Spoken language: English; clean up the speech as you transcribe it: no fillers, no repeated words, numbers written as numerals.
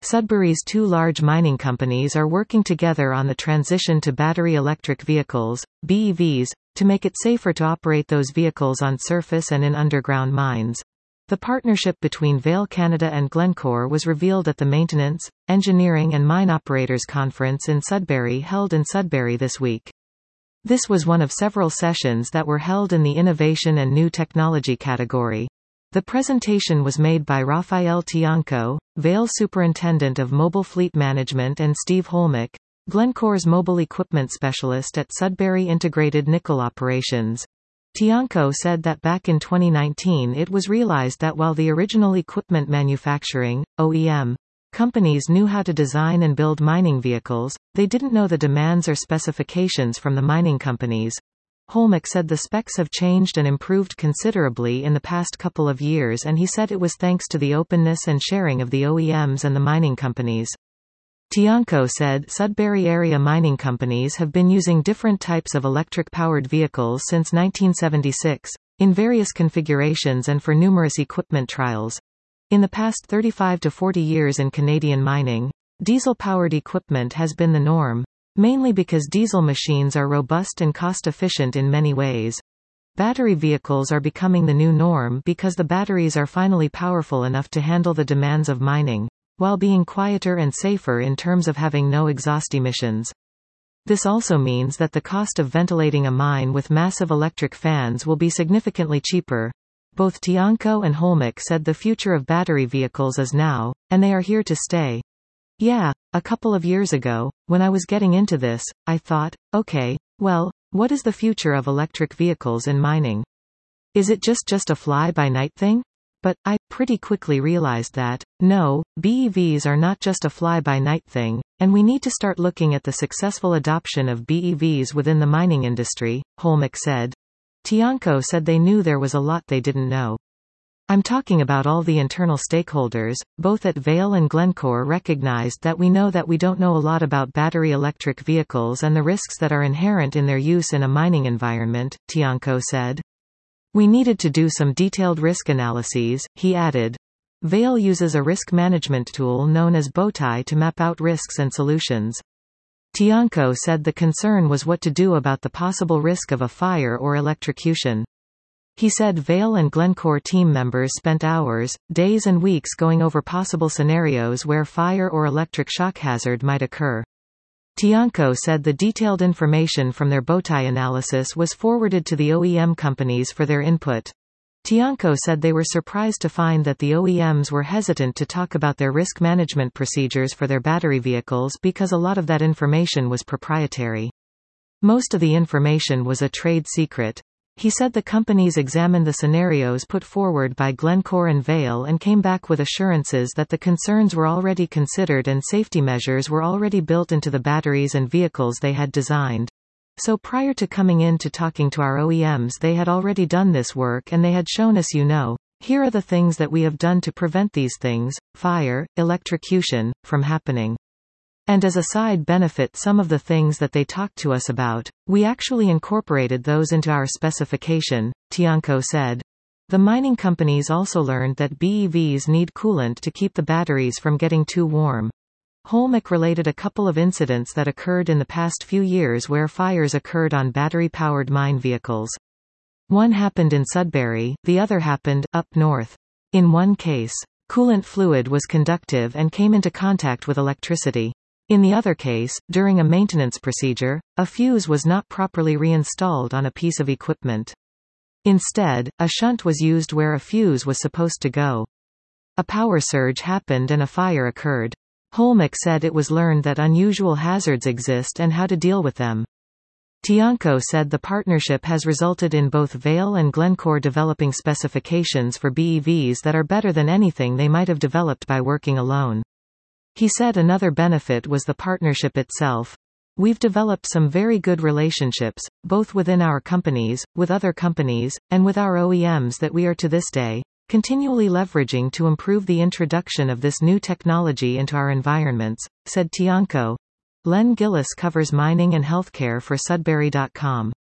Sudbury's two large mining companies are working together on the transition to battery electric vehicles, BEVs, to make it safer to operate those vehicles on surface and in underground mines. The partnership between Vale Canada and Glencore was revealed at the Maintenance, Engineering and Mine Operators Conference in Sudbury held in Sudbury this week. This was one of several sessions that were held in the Innovation and New Technology category. The presentation was made by Rafael Tianco, Vale Superintendent of Mobile Fleet Management, and Steve Holmick, Glencore's mobile equipment specialist at Sudbury Integrated Nickel Operations. Tianco said that back in 2019 it was realized that while the original equipment manufacturing, OEM, companies knew how to design and build mining vehicles, they didn't know the demands or specifications from the mining companies. Holmick said the specs have changed and improved considerably in the past couple of years, and he said it was thanks to the openness and sharing of the OEMs and the mining companies. Tianco said Sudbury area mining companies have been using different types of electric-powered vehicles since 1976, in various configurations and for numerous equipment trials. In the past 35 to 40 years in Canadian mining, diesel-powered equipment has been the norm, mainly because diesel machines are robust and cost-efficient in many ways. Battery vehicles are becoming the new norm because the batteries are finally powerful enough to handle the demands of mining, while being quieter and safer in terms of having no exhaust emissions. This also means that the cost of ventilating a mine with massive electric fans will be significantly cheaper. Both Tianco and Holmick said the future of battery vehicles is now, and they are here to stay. Yeah, a couple of years ago, when I was getting into this, I thought, okay, well, what is the future of electric vehicles in mining? Is it just a fly-by-night thing? But I pretty quickly realized that, no, BEVs are not just a fly-by-night thing, and we need to start looking at the successful adoption of BEVs within the mining industry, Holmick said. Tianco said they knew there was a lot they didn't know. I'm talking about all the internal stakeholders, both at Vale and Glencore recognized that we know that we don't know a lot about battery electric vehicles and the risks that are inherent in their use in a mining environment, Tianco said. We needed to do some detailed risk analyses, he added. Vale uses a risk management tool known as Bowtie to map out risks and solutions. Tianco said the concern was what to do about the possible risk of a fire or electrocution. He said Vale and Glencore team members spent hours, days and weeks going over possible scenarios where fire or electric shock hazard might occur. Tianco said the detailed information from their Bowtie analysis was forwarded to the OEM companies for their input. Tianco said they were surprised to find that the OEMs were hesitant to talk about their risk management procedures for their battery vehicles because a lot of that information was proprietary. Most of the information was a trade secret. He said the companies examined the scenarios put forward by Glencore and Vale and came back with assurances that the concerns were already considered and safety measures were already built into the batteries and vehicles they had designed. So prior to coming in to talking to our OEMs, they had already done this work and they had shown us, here are the things that we have done to prevent these things, fire, electrocution, from happening. And as a side benefit, some of the things that they talked to us about, we actually incorporated those into our specification, Tianco said. The mining companies also learned that BEVs need coolant to keep the batteries from getting too warm. Holmick related a couple of incidents that occurred in the past few years where fires occurred on battery-powered mine vehicles. One happened in Sudbury, the other happened up north. In one case, coolant fluid was conductive and came into contact with electricity. In the other case, during a maintenance procedure, a fuse was not properly reinstalled on a piece of equipment. Instead, a shunt was used where a fuse was supposed to go. A power surge happened and a fire occurred. Holmick said it was learned that unusual hazards exist and how to deal with them. Tianco said the partnership has resulted in both Vale and Glencore developing specifications for BEVs that are better than anything they might have developed by working alone. He said another benefit was the partnership itself. We've developed some very good relationships, both within our companies, with other companies, and with our OEMs that we are to this day continually leveraging to improve the introduction of this new technology into our environments, said Tianco. Len Gillis covers mining and healthcare for Sudbury.com.